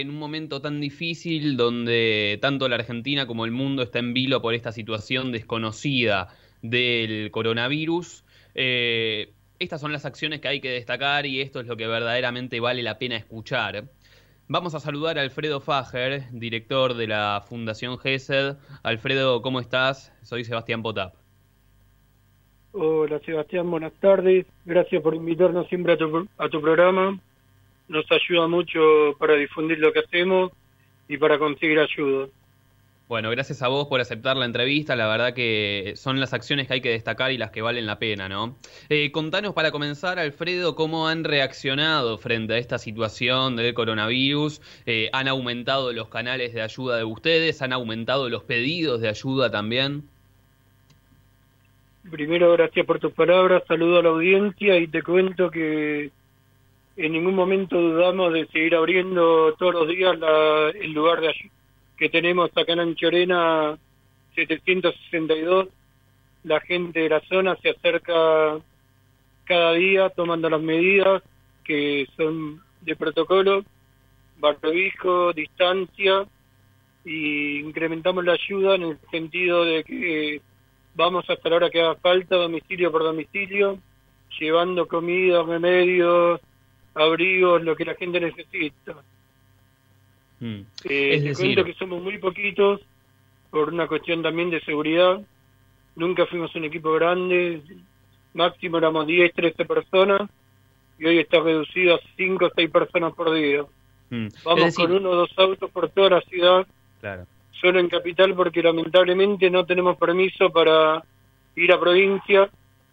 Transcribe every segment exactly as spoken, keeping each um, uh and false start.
En un momento tan difícil donde tanto la Argentina como el mundo está en vilo por esta situación desconocida del coronavirus, eh, estas son las acciones que hay que destacar y esto es lo que verdaderamente vale la pena escuchar. Vamos a saludar a Alfredo Fager, director de la Fundación GESED. Alfredo, ¿cómo estás? Soy Sebastián Potap. Hola Sebastián, buenas tardes. Gracias por invitarnos siempre a tu, a tu programa. Nos ayuda mucho para difundir lo que hacemos y para conseguir ayuda. Bueno, gracias a vos por aceptar la entrevista. La verdad que son las acciones que hay que destacar y las que valen la pena, ¿no? Eh, contanos para comenzar, Alfredo, cómo han reaccionado frente a esta situación del coronavirus. Eh, ¿Han aumentado los canales de ayuda de ustedes? ¿Han aumentado los pedidos de ayuda también? Primero, gracias por tus palabras. Saludo a la audiencia y te cuento que en ningún momento dudamos de seguir abriendo todos los días la, el lugar de ayuda que tenemos acá en Anchorena setecientos sesenta y dos. La gente de la zona se acerca cada día tomando las medidas que son de protocolo, barbijo, distancia, y incrementamos la ayuda en el sentido de que vamos hasta la hora que haga falta, domicilio por domicilio, llevando comida, remedios, abrigos, lo que la gente necesita. Mm. Eh, Es te decir, cuento que somos muy poquitos por una cuestión también de seguridad. Nunca fuimos un equipo grande, máximo éramos diez, trece personas y hoy está reducido a cinco o seis personas por día. mm. Vamos Es decir, con uno o dos autos por toda la ciudad, claro. solo en Capital porque lamentablemente no tenemos permiso para ir a provincia,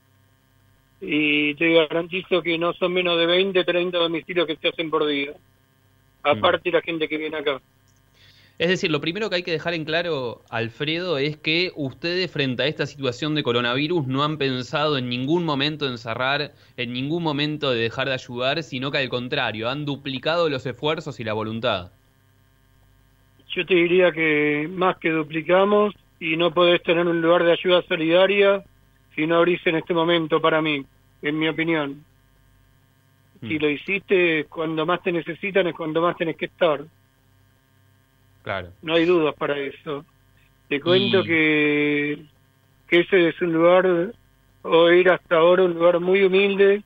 y te garantizo que no son menos de veinte, treinta domicilios que se hacen por día. Aparte la gente que viene acá. Es decir, lo primero que hay que dejar en claro, Alfredo, es que ustedes frente a esta situación de coronavirus no han pensado en ningún momento en cerrar, en ningún momento de dejar de ayudar, sino que al contrario, han duplicado los esfuerzos y la voluntad. Yo te diría que más que duplicamos, y no podés tener un lugar de ayuda solidaria si no abrís en este momento, para mí, en mi opinión. Si Mm. lo hiciste, cuando más te necesitan es cuando más tenés que estar. Claro. No hay dudas para eso. Te cuento Y que, que ese es un lugar, o era hasta ahora un lugar muy humilde,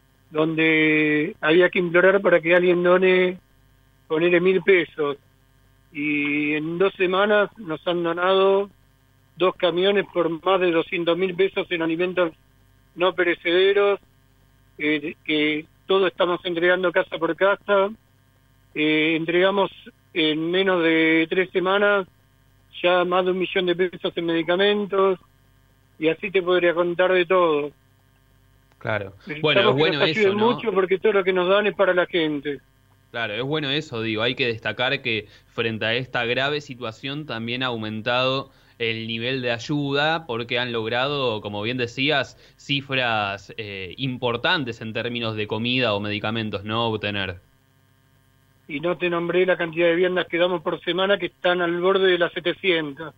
donde había que implorar para que alguien done, ponerle mil pesos. Y en dos semanas nos han donado dos camiones por más de doscientos mil pesos en alimentos no perecederos, eh, que todo estamos entregando casa por casa. Eh, entregamos en menos de tres semanas ya más de un millón de pesos en medicamentos, y así te podría contar de todo. claro. Bueno, es Necesitamos que bueno nos eso, ayuden ¿no? mucho porque todo lo que nos dan es para la gente. Claro, es bueno eso, digo. Hay que destacar que frente a esta grave situación también ha aumentado el nivel de ayuda porque han logrado, como bien decías, cifras eh, importantes en términos de comida o medicamentos, ¿no? Obtener. Y no te nombré la cantidad de viandas que damos por semana, que están al borde de las setecientas.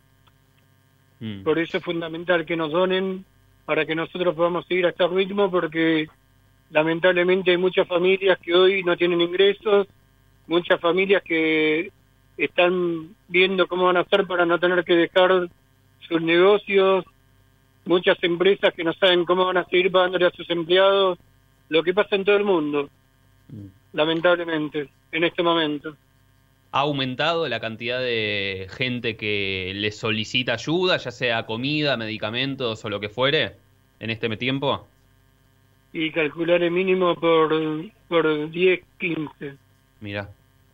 Mm. Por eso es fundamental que nos donen para que nosotros podamos seguir a este ritmo, porque lamentablemente hay muchas familias que hoy no tienen ingresos, muchas familias que están viendo cómo van a hacer para no tener que dejar sus negocios, muchas empresas que no saben cómo van a seguir pagándole a sus empleados, lo que pasa en todo el mundo, Mm. lamentablemente, en este momento. ¿Ha aumentado la cantidad de gente que le solicita ayuda, ya sea comida, medicamentos o lo que fuere, en este tiempo? Y calcular el mínimo por, por diez, quince. Mira,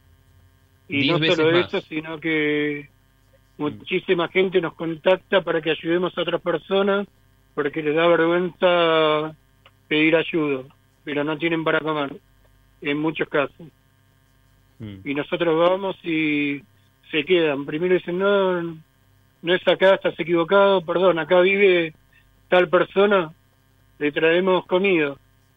Y diez no veces solo más. eso, sino que muchísima gente nos contacta para que ayudemos a otras personas, porque les da vergüenza pedir ayuda, pero no tienen para comer, en muchos casos. Mm. Y nosotros vamos y se quedan. Primero dicen, no, no es acá, estás equivocado, perdón, acá vive tal persona, le traemos comida.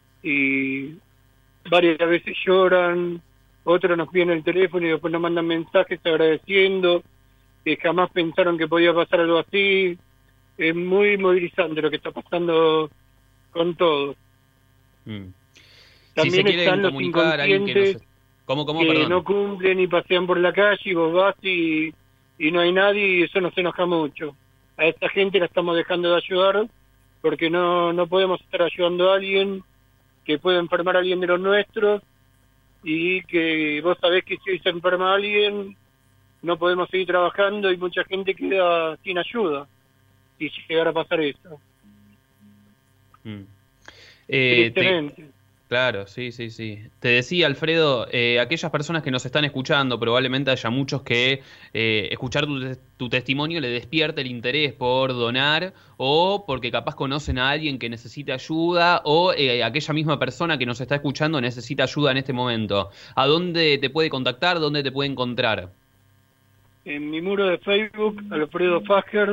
Y varias veces lloran, otros nos piden el teléfono y después nos mandan mensajes agradeciendo, que jamás pensaron que podía pasar algo así. Es muy movilizante lo que está pasando con todo. Mm. Si se También quieren están los comunicar a alguien que nos... inconscientes. ¿Cómo, cómo, que perdón? no cumplen y pasean por la calle y vos vas y, y no hay nadie y eso nos enoja mucho. A esta gente la estamos dejando de ayudar porque no, no podemos estar ayudando a alguien que puede enfermar a alguien de los nuestros y que vos sabés que si hoy se enferma alguien no podemos seguir trabajando y mucha gente queda sin ayuda si llegara a pasar eso. Mm. Eh, te, Tristemente. claro, sí, sí, sí. Te decía, Alfredo, eh, aquellas personas que nos están escuchando, probablemente haya muchos que eh, escuchar tu, tu testimonio le despierte el interés por donar o porque capaz conocen a alguien que necesita ayuda o eh, aquella misma persona que nos está escuchando necesita ayuda en este momento. ¿A dónde te puede contactar? ¿Dónde te puede encontrar? En mi muro de Facebook, Alfredo Fager,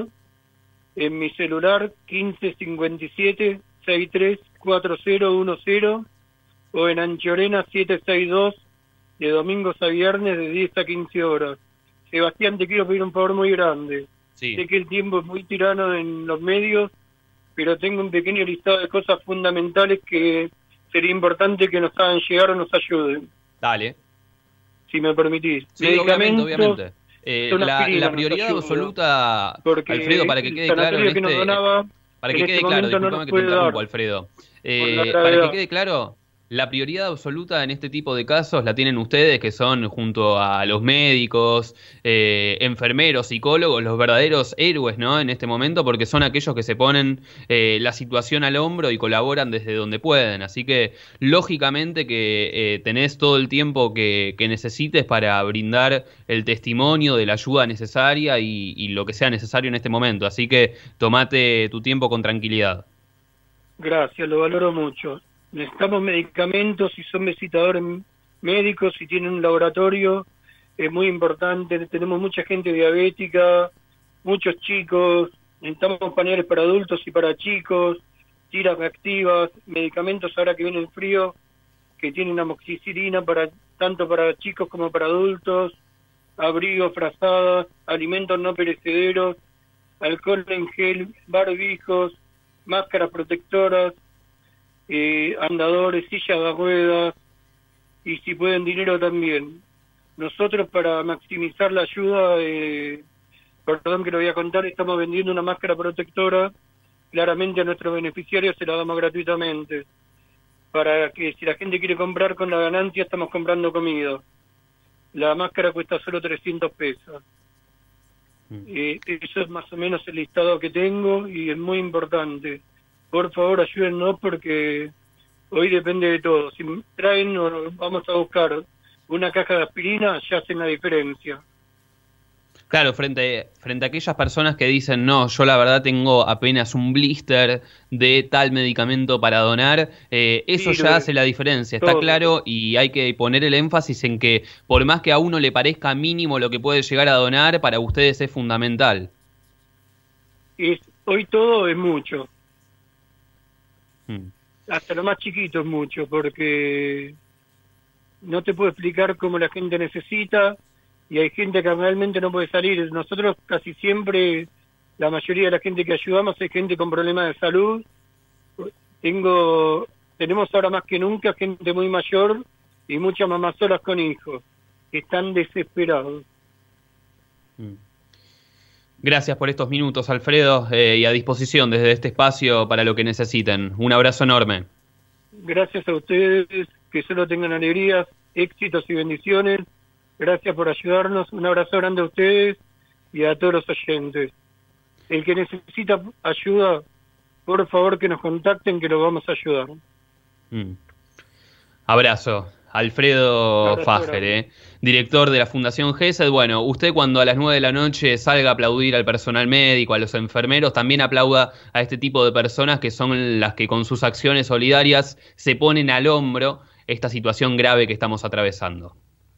en mi celular quince cincuenta y siete sesenta y tres cuarenta diez o en Anchorena setecientos sesenta y dos de domingos a viernes de diez a quince horas. Sebastián, te quiero pedir un favor muy grande. Sí. Sé que el tiempo es muy tirano en los medios, pero tengo un pequeño listado de cosas fundamentales que sería importante que nos hagan llegar o nos ayuden. Dale. Si me permitís. Sí, obviamente, obviamente. Eh, la, la prioridad absoluta, Alfredo, para que quede claro en este, que donaba, para que quede claro, disculpame que te interrumpo, Alfredo. Eh, para que quede claro, la prioridad absoluta en este tipo de casos la tienen ustedes, que son junto a los médicos, eh, enfermeros, psicólogos, los verdaderos héroes, ¿no? En este momento, porque son aquellos que se ponen eh, la situación al hombro y colaboran desde donde pueden. Así que, lógicamente que eh, tenés todo el tiempo que, que necesites para brindar el testimonio de la ayuda necesaria y, y lo que sea necesario en este momento. Así que tomate tu tiempo con tranquilidad. Gracias, lo valoro mucho. Necesitamos medicamentos, si son visitadores médicos, si tienen un laboratorio, es muy importante. Tenemos mucha gente diabética, muchos chicos, necesitamos pañales para adultos y para chicos, tiras reactivas, medicamentos ahora que viene el frío, que tienen amoxicilina para tanto para chicos como para adultos, abrigos, frazadas, alimentos no perecederos, alcohol en gel, barbijos, máscaras protectoras, Eh, andadores, sillas de ruedas y si pueden dinero también. Nosotros para maximizar la ayuda, eh, perdón que lo voy a contar, estamos vendiendo una máscara protectora, claramente a nuestros beneficiarios se la damos gratuitamente, para que si la gente quiere comprar con la ganancia estamos comprando comida. La máscara cuesta solo trescientos pesos. Eh, eso es más o menos el listado que tengo y es muy importante. Por favor, ayúdennos porque hoy depende de todo. Si traen o vamos a buscar una caja de aspirina, ya hacen la diferencia. Claro, frente, frente a aquellas personas que dicen, no, yo la verdad tengo apenas un blister de tal medicamento para donar, eh, eso sí, ya hace la diferencia, está todo claro, y hay que poner el énfasis en que por más que a uno le parezca mínimo lo que puede llegar a donar, para ustedes es fundamental. Es, hoy todo es mucho. Hasta lo más chiquito es mucho, porque no te puedo explicar cómo la gente necesita y hay gente que realmente no puede salir. Nosotros casi siempre, la mayoría de la gente que ayudamos es gente con problemas de salud. Tengo, tenemos ahora más que nunca gente muy mayor y muchas mamás solas con hijos, que están desesperados. Mm. Gracias por estos minutos, Alfredo, eh, y a disposición desde este espacio para lo que necesiten. Un abrazo enorme. Gracias a ustedes, que solo tengan alegrías, éxitos y bendiciones. Gracias por ayudarnos. Un abrazo grande a ustedes y a todos los oyentes. El que necesita ayuda, por favor que nos contacten, que lo vamos a ayudar. Mm. Abrazo. Alfredo Fager, eh, director de la Fundación GESED. Bueno, usted cuando a las nueve de la noche salga a aplaudir al personal médico, a los enfermeros, también aplauda a este tipo de personas que son las que con sus acciones solidarias se ponen al hombro esta situación grave que estamos atravesando.